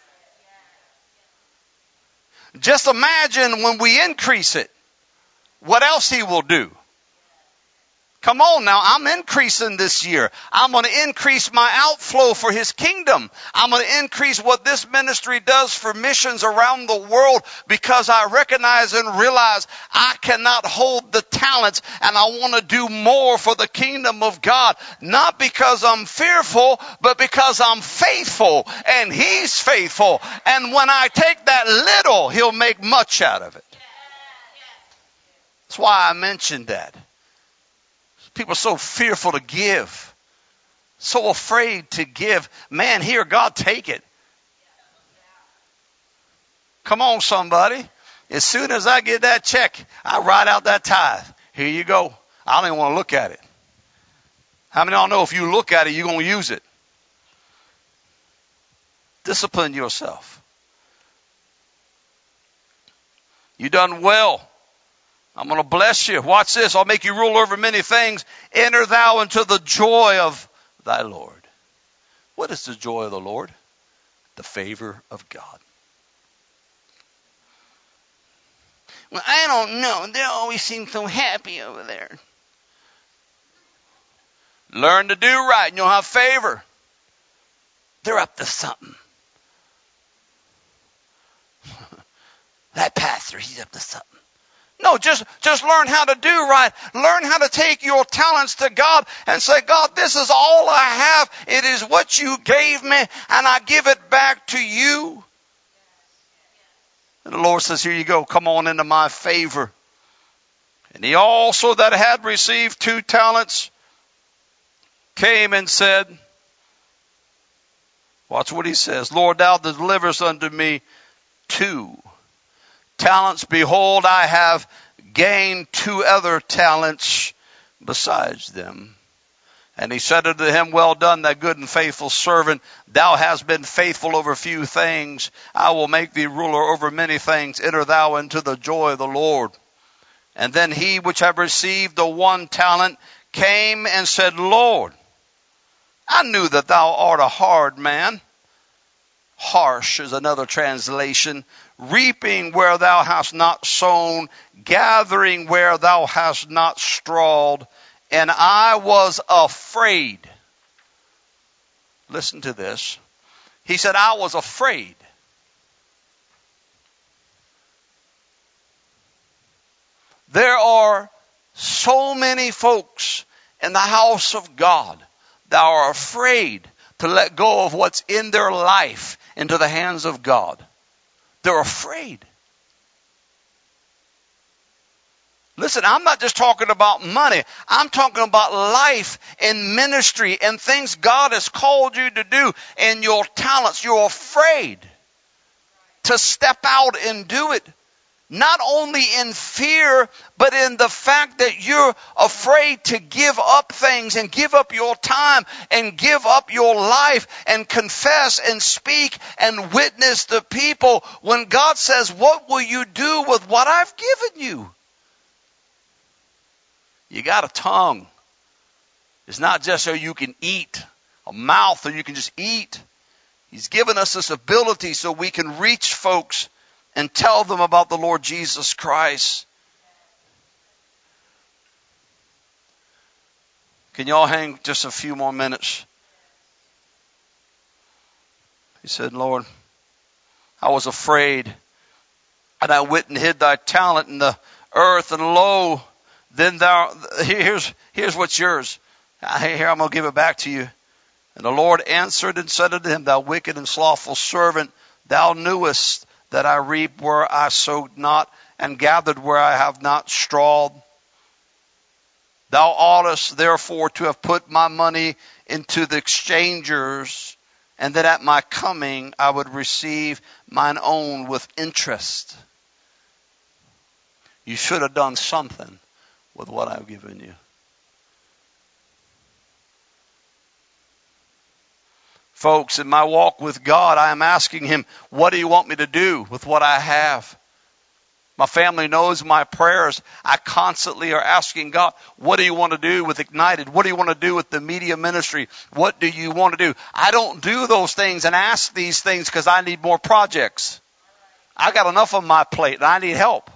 Just imagine when we increase it, what else he will do. Come on now, I'm increasing this year. I'm going to increase my outflow for his kingdom. I'm going to increase what this ministry does for missions around the world because I recognize and realize I cannot hold the talents and I want to do more for the kingdom of God. Not because I'm fearful, but because I'm faithful and he's faithful. And when I take that little, he'll make much out of it. That's why I mentioned that. People are so fearful to give, so afraid to give. Man, here, God, take it. Come on, somebody. As soon as I get that check, I write out that tithe. Here you go. I don't even want to look at it. How many of y'all know if you look at it, you're going to use it? Discipline yourself. You done well. I'm going to bless you. Watch this. I'll make you rule over many things. Enter thou into the joy of thy Lord. What is the joy of the Lord? The favor of God. Well, I don't know. They always seem so happy over there. Learn to do right and you'll have favor. They're up to something. That pastor, he's up to something. No, just learn how to do right. Learn how to take your talents to God and say, God, this is all I have. It is what you gave me, and I give it back to you. And the Lord says, here you go. Come on into my favor. And he also that had received 2 talents came and said, watch what he says, Lord, thou deliverest unto me 2 talents. Behold, I have gained 2 other talents besides them. And he said unto him, well done, thy good and faithful servant. Thou hast been faithful over few things. I will make thee ruler over many things. Enter thou into the joy of the Lord. And then he which had received the 1 talent came and said, Lord, I knew that thou art a hard man. Harsh is another translation. Reaping where thou hast not sown, gathering where thou hast not strawed, and I was afraid. Listen to this. He said, I was afraid. There are so many folks in the house of God that are afraid to let go of what's in their life into the hands of God. They're afraid. Listen, I'm not just talking about money. I'm talking about life and ministry and things God has called you to do and your talents. You're afraid to step out and do it. Not only in fear, but in the fact that you're afraid to give up things and give up your time and give up your life and confess and speak and witness to people when God says, what will you do with what I've given you? You got a tongue. It's not just so you can eat, a mouth so you can just eat. He's given us this ability so we can reach folks and tell them about the Lord Jesus Christ. Can y'all hang just a few more minutes? He said, Lord, I was afraid, and I went and hid thy talent in the earth, and lo, then thou, here's what's yours. Here, I'm going to give it back to you. And the Lord answered and said unto him, thou wicked and slothful servant, thou knewest that I reap where I sowed not, and gathered where I have not strawed. Thou oughtest therefore to have put my money into the exchangers, and that at my coming I would receive mine own with interest. You should have done something with what I've given you. Folks, in my walk with God, I am asking Him, what do you want me to do with what I have? My family knows my prayers. I constantly are asking God, what do you want to do with Ignited? What do you want to do with the media ministry? What do you want to do? I don't do those things and ask these things because I need more projects. I got enough on my plate and I need help.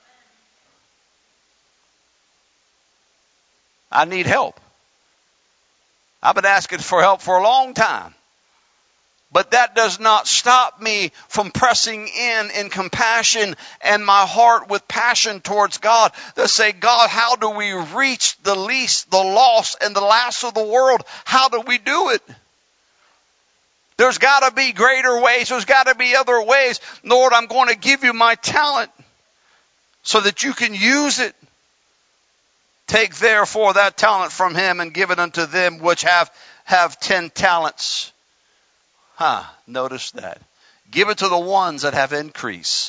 I need help. I've been asking for help for a long time. But that does not stop me from pressing in compassion and my heart with passion towards God to say, God, how do we reach the least, the lost, and the last of the world? How do we do it? There's got to be greater ways. There's got to be other ways. Lord, I'm going to give you my talent so that you can use it. Take therefore that talent from him and give it unto them which have 10 talents. Notice that. Give it to the ones that have increase.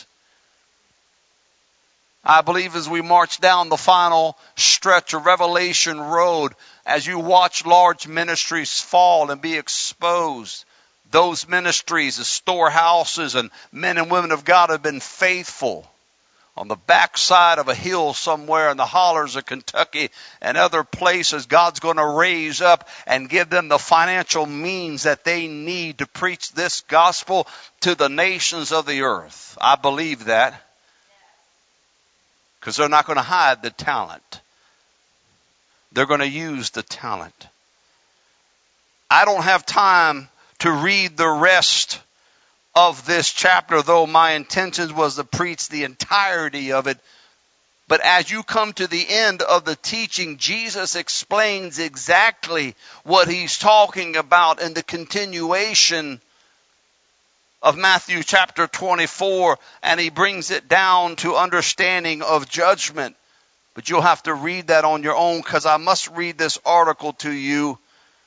I believe as we march down the final stretch of Revelation Road, as you watch large ministries fall and be exposed, those ministries, the storehouses and men and women of God have been faithful on the backside of a hill somewhere in the hollers of Kentucky and other places. God's going to raise up and give them the financial means that they need to preach this gospel to the nations of the earth. I believe that. Because they're not going to hide the talent. They're going to use the talent. I don't have time to read the rest of this chapter, though my intention was to preach the entirety of it. But as you come to the end of the teaching, Jesus explains exactly what he's talking about in the continuation of Matthew chapter 24, and he brings it down to understanding of judgment. But you'll have to read that on your own, because I must read this article to you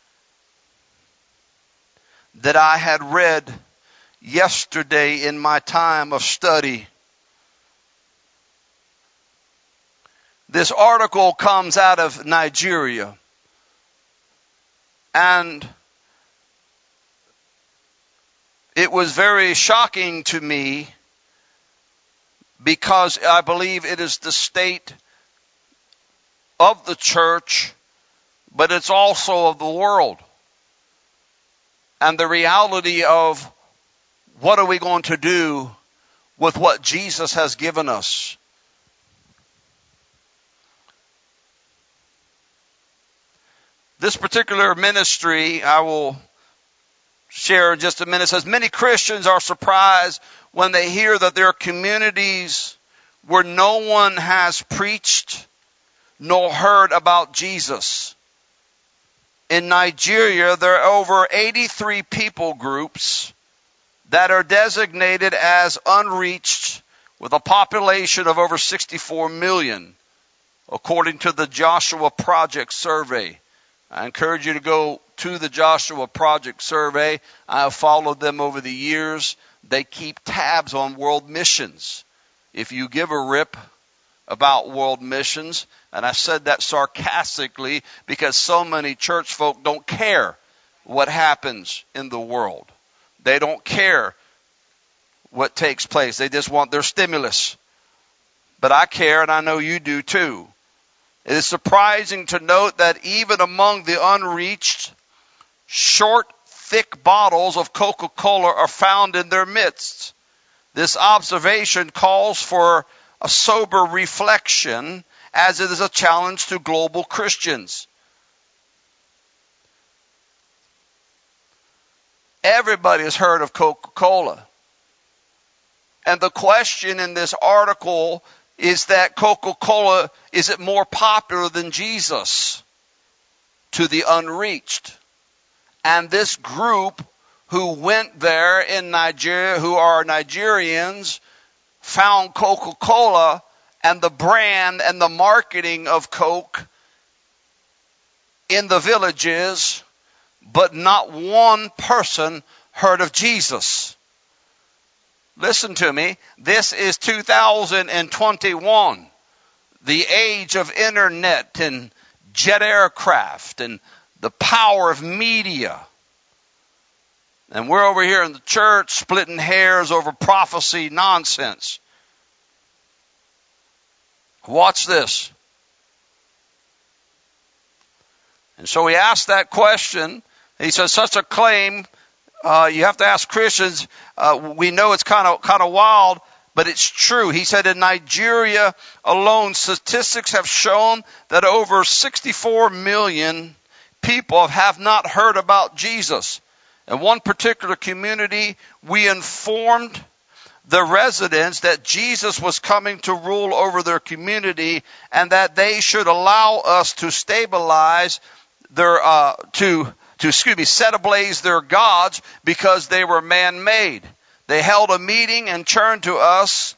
that I had read yesterday in my time of study. This article comes out of Nigeria, and it was very shocking to me because I believe it is the state of the church, but it's also of the world. And the reality of what are we going to do with what Jesus has given us? This particular ministry, I will share in just a minute, says many Christians are surprised when they hear that there are communities where no one has preached nor heard about Jesus. In Nigeria, there are over 83 people groups that are designated as unreached, with a population of over 64 million, according to the Joshua Project survey. I encourage you to go to the Joshua Project survey. I have followed them over the years. They keep tabs on world missions. If you give a rip about world missions, and I said that sarcastically because so many church folk don't care what happens in the world. They don't care what takes place. They just want their stimulus. But I care, and I know you do too. It is surprising to note that even among the unreached, short, thick bottles of Coca-Cola are found in their midst. This observation calls for a sober reflection, as it is a challenge to global Christians. Everybody has heard of Coca-Cola. And the question in this article is that Coca-Cola, is it more popular than Jesus to the unreached? And this group who went there in Nigeria, who are Nigerians, found Coca-Cola and the brand and the marketing of Coke in the villages, but not one person heard of Jesus. Listen to me. This is 2021, the age of internet and jet aircraft and the power of media. And we're over here in the church splitting hairs over prophecy nonsense. Watch this. And so he asked that question. He says, such a claim, you have to ask Christians. We know it's kind of wild, but it's true. He said in Nigeria alone, statistics have shown that over 64 million people have not heard about Jesus. In one particular community, we informed the residents that Jesus was coming to rule over their community and that they should allow us to stabilize their, set ablaze their gods because they were man-made. They held a meeting and returned to us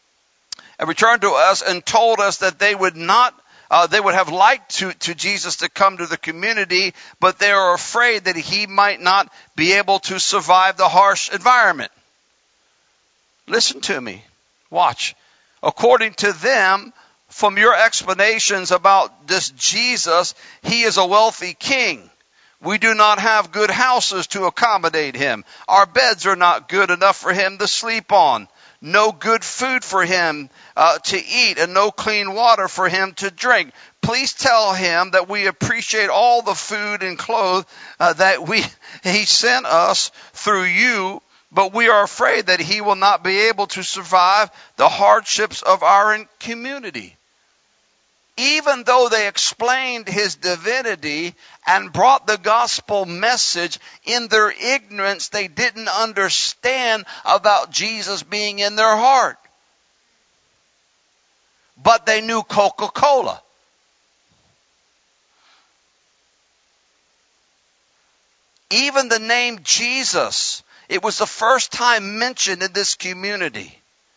and told us that they would have liked to Jesus to come to the community, but they are afraid that he might not be able to survive the harsh environment. Listen to me. Watch. According to them, from your explanations about this Jesus, he is a wealthy king. We do not have good houses to accommodate him. Our beds are not good enough for him to sleep on. No good food for him to eat, and no clean water for him to drink. Please tell him that we appreciate all the food and clothes that he sent us through you, but we are afraid that he will not be able to survive the hardships of our community. Even though they explained his divinity and brought the gospel message, in their ignorance, they didn't understand about Jesus being in their heart. But they knew Coca-Cola. Even the name Jesus, it was the first time mentioned in this community.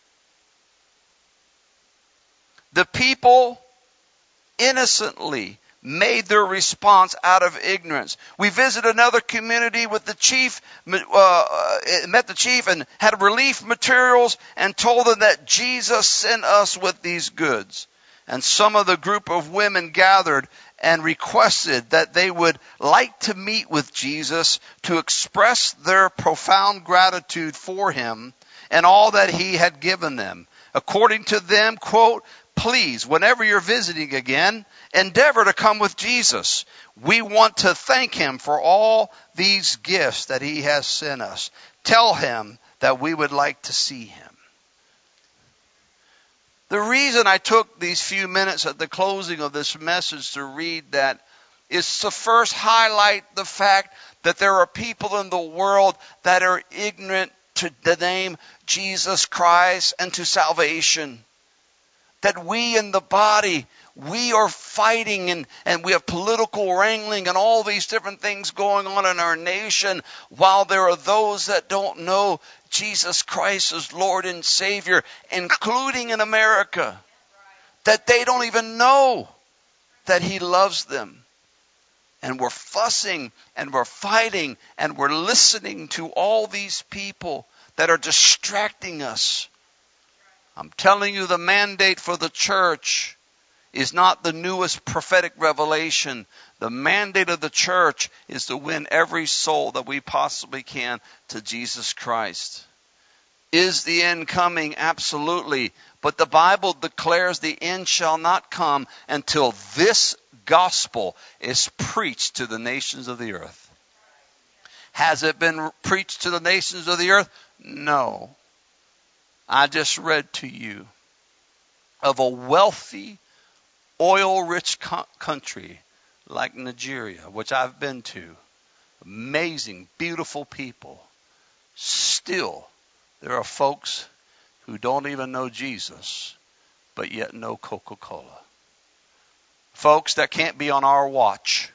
The people innocently made their response out of ignorance. We visited another community with the chief, met the chief and had relief materials and told them that Jesus sent us with these goods. And some of the group of women gathered and requested that they would like to meet with Jesus to express their profound gratitude for him and all that he had given them. According to them, quote, please, whenever you're visiting again, endeavor to come with Jesus. We want to thank him for all these gifts that he has sent us. Tell him that we would like to see him. The reason I took these few minutes at the closing of this message to read that is to first highlight the fact that there are people in the world that are ignorant to the name Jesus Christ and to salvation. That we in the body, we are fighting and we have political wrangling and all these different things going on in our nation, while there are those that don't know Jesus Christ as Lord and Savior, including in America, that they don't even know that he loves them. And we're fussing and we're fighting and we're listening to all these people that are distracting us. I'm telling you, the mandate for the church is not the newest prophetic revelation. The mandate of the church is to win every soul that we possibly can to Jesus Christ. Is the end coming? Absolutely. But the Bible declares the end shall not come until this gospel is preached to the nations of the earth. Has it been preached to the nations of the earth? No. I just read to you of a wealthy, oil-rich country like Nigeria, which I've been to. Amazing, beautiful people. Still, there are folks who don't even know Jesus, but yet know Coca-Cola. Folks, that can't be on our watch.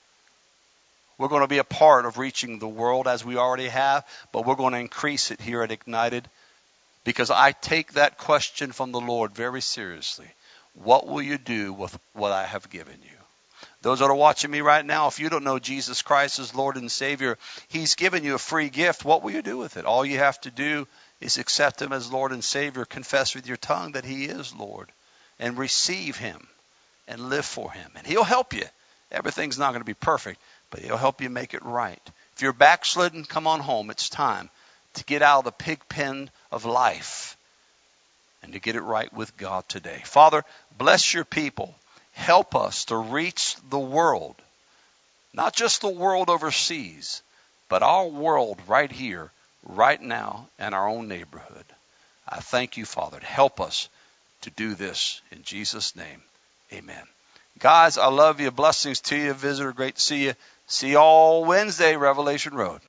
We're going to be a part of reaching the world as we already have, but we're going to increase it here at Ignited. Because I take that question from the Lord very seriously. What will you do with what I have given you? Those that are watching me right now, if you don't know Jesus Christ as Lord and Savior, he's given you a free gift. What will you do with it? All you have to do is accept him as Lord and Savior, confess with your tongue that he is Lord, and receive him and live for him. And he'll help you. Everything's not going to be perfect, but he'll help you make it right. If you're backslidden, come on home. It's time to get out of the pig pen of life and to get it right with God today. Father, bless your people. Help us to reach the world, not just the world overseas, but our world right here, right now, in our own neighborhood. I thank you, Father, to help us to do this in Jesus' name. Amen. Guys, I love you. Blessings to you. Visitor, great to see you. See you all Wednesday, Revelation Road.